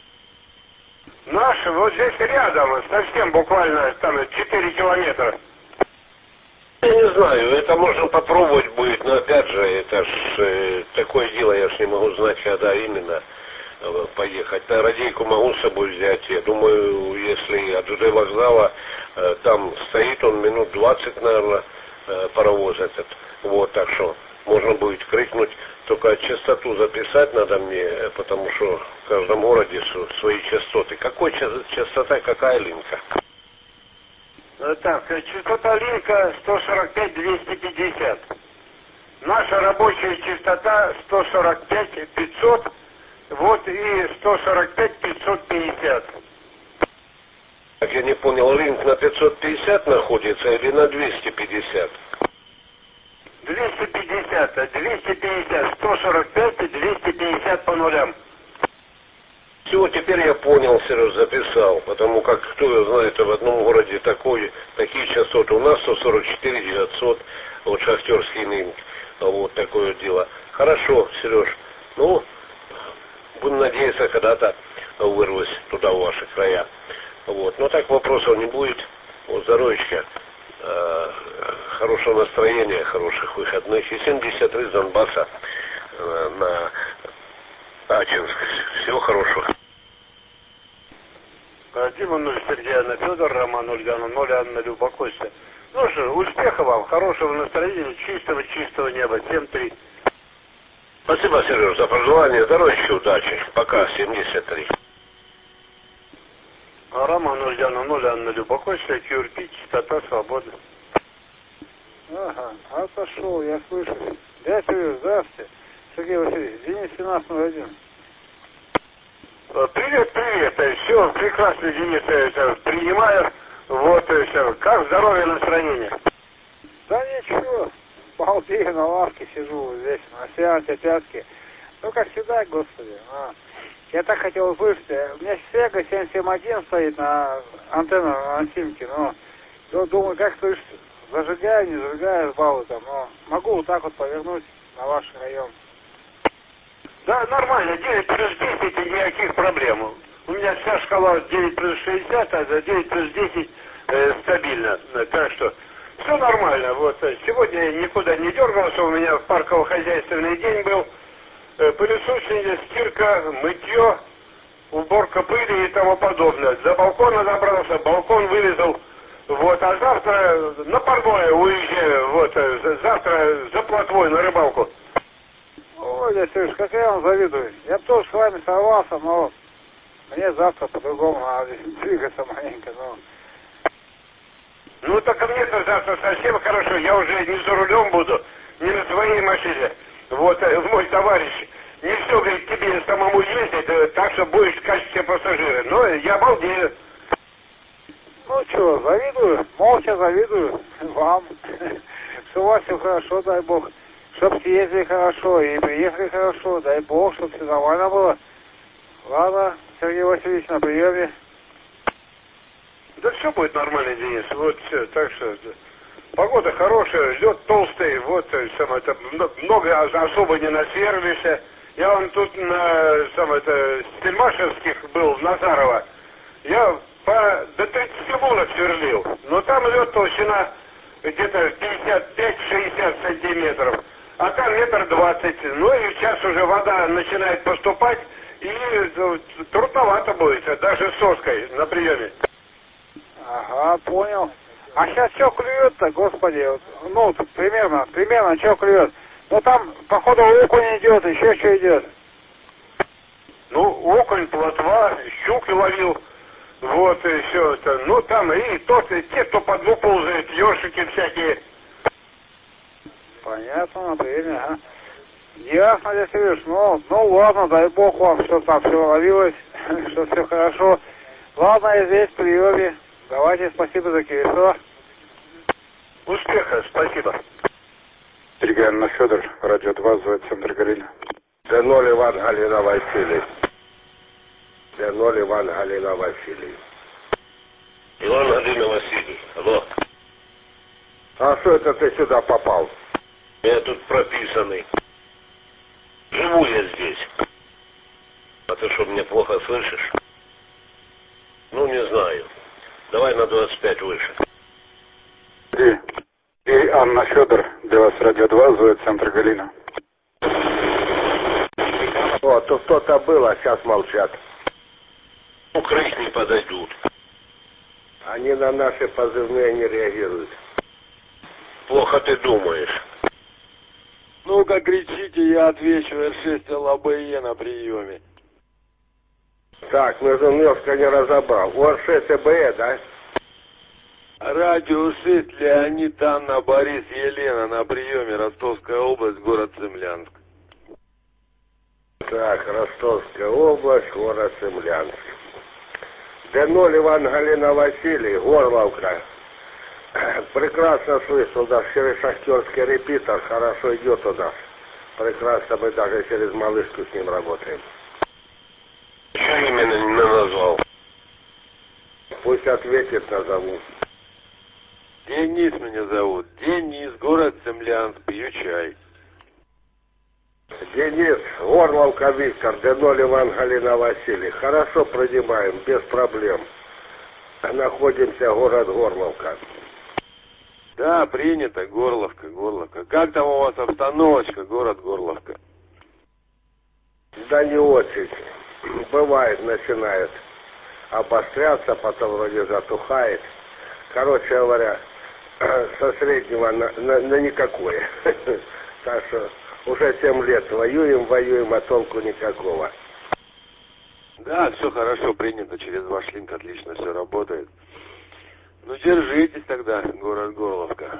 Наш вот здесь рядом, совсем буквально там четыре километра. Я не знаю, это можно попробовать будет, но опять же, это ж э, такое дело, я ж не могу знать, когда именно э, поехать. На радийку могу с собой взять. Я думаю, если от ЖД вокзала э, там стоит он минут двадцать, наверное, э, паровоз этот. Вот, так что можно будет крикнуть. Только частоту записать надо мне, потому что в каждом городе свои частоты. Какой частота, какая линка? Так, частота линка сто сорок пять двести пятьдесят. Наша рабочая частота сто сорок пять пятьсот, вот и сто сорок пять пятьсот пятьдесят. Так, я не понял, линк на пятьсот пятьдесят находится или на двести пятьдесят? двести пятьдесят, двести пятьдесят, сто сорок пять, двести пятьдесят по нулям. Все, теперь я понял, Сереж, записал, потому как, кто его знает, в одном городе такой, такие частоты. У нас сто сорок четыре девятьсот, вот шахтерский линк, вот такое дело. Хорошо, Сереж, ну, будем надеяться, когда-то вырвусь туда, в ваши края. Вот, но так вопросов не будет. Вот здоровечка. Хорошего настроения, хороших выходных. И семьдесят три Донбасса э, на Ачинск. Всего хорошего. Дима ноль Сергей Анна Федор, Роман Ульяна ноль Анна Любокосия. Ну что, успеха вам, хорошего настроения, чистого-чистого неба. семь три. Спасибо, Сереж, за пожелание. Здоровья, удачи. Пока, семьдесят три. Дома нуля на нуля на любокочие, кюрпи, частота свободна. Ага, отошел, я слышу. Дядя Сереж, здравствуйте. Сергей Васильевич, Денис семнадцать ноль один. Привет, привет. Все прекрасно, Денис, принимаю. Вот, все. Как здоровье, настроение? Да ничего, балдею на лавке сижу здесь, на сеансе пятки. Ну, как всегда, господи. А. Я так хотел услышать. У меня Сега семь семь один стоит на антенну на симке, но я думаю, как слышишь, зажигаю, не зажигаю с баллы там, но могу вот так вот повернуть на ваш район. Да, нормально, девять плюс десять и никаких проблем. У меня вся шкала девять плюс шестьдесят, а за девять плюс десять э, стабильно. Так что все нормально. Вот сегодня я никуда не дергался, у меня парково-хозяйственный день был. Э, пылесосение, стирка, мытье, уборка пыли и тому подобное. До балкона добрался, балкон вылезал. Вот, а завтра на Парное уезжаю. Вот, завтра за плотвой на рыбалку. Ой, дядя Сереж, как я вам завидую. Я бы тоже с вами сорвался, но мне завтра по-другому надо двигаться маленько, ну. Ну, так а мне-то завтра совсем хорошо. Я уже не за рулем буду, не на своей машине. Вот, мой товарищ, не все, говорит, тебе самому ездить, так что будешь в качестве пассажира. Но я обалдею. Ну, что, завидую, молча завидую вам. Что у вас все хорошо, дай бог. Чтоб съездили хорошо и приехали хорошо, дай бог, чтоб все нормально было. Ладно, Сергей Васильевич, на приеме. Да все будет нормально, Денис. Вот все, так что погода хорошая, лед толстый, вот сам это много особо не насверлишься. Я вон тут на сам это Стельмашевских был, в Назарово. Я по до тридцати лунок сверлил, но там лед толщина где-то пятьдесят пять шестьдесят сантиметров. А там метр двадцать. Ну и сейчас уже вода начинает поступать, и трудновато будет, даже с соской на приеме. Ага, понял. А сейчас что клюет-то, господи? Ну, примерно, примерно что клюет? Ну там, походу, окунь идет, еще что идет. Ну, окунь, плотва, щуки ловил. Вот и все это. Ну там и тот, и те, кто по дну ползают, ёршики всякие. Понятно, на приеме, ага. Ясно, дядя Сереж, ну, ну ладно, дай бог вам, что там все ловилось, что все хорошо. Ладно, я здесь в приеме. Давайте, спасибо за колесо. Успеха, спасибо. Сергей Анна Федор, радио два, звонит центр Галина. Д ноль Иван Галина Василий. Д ноль Иван Галина Василий. Иван Галина Василий, алло. А что это ты сюда попал? Я тут прописанный. Живу я здесь. А ты что, меня плохо слышишь? Ну, не знаю. Давай на двадцать пять выше. И, и Анна Федор, для вас радио два, звонит центр Галина. О, тут кто-то был, а сейчас молчат. Ну, крыс не подойдут. Они на наши позывные не реагируют. Плохо ты думаешь. Ну-ка кричите, я отвечу, эр шесть эл а бэ е на приеме. Так, мы же немножко не разобрал. У эр шесть э бэ е, да? Радио шесть, Леонид, Анна, Борис, Елена на приеме, Ростовская область, город Цимлянск. Так, Ростовская область, город Цимлянск. Д ноль Иван Галина Василий, Горловка. Прекрасно слышал, да, через шахтерский репитер хорошо идет у нас. Прекрасно, мы даже через малышку с ним работаем. Что именно не назвал? Пусть ответит, назову. Денис меня зовут. Денис, город Цимлянск, пью чай. Денис, Горловка Виктор, Д ноль Иван Галина Василий. Хорошо принимаем, без проблем. Находимся, город Горловка. Да, принято, Горловка, Горловка. Как там у вас обстановочка, город Горловка? Да не очень. Бывает, начинает обостряться, потом вроде затухает. Короче говоря, со среднего на, на, на никакое. Так что уже семь лет воюем, воюем, а толку никакого. Да, все хорошо, принято. Через ваш линк отлично все работает. Ну, держитесь тогда, город Горловка.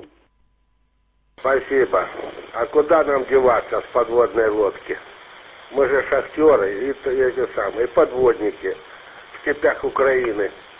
Спасибо. А куда нам деваться с подводной лодки? Мы же шахтеры и эти самые подводники в степях Украины.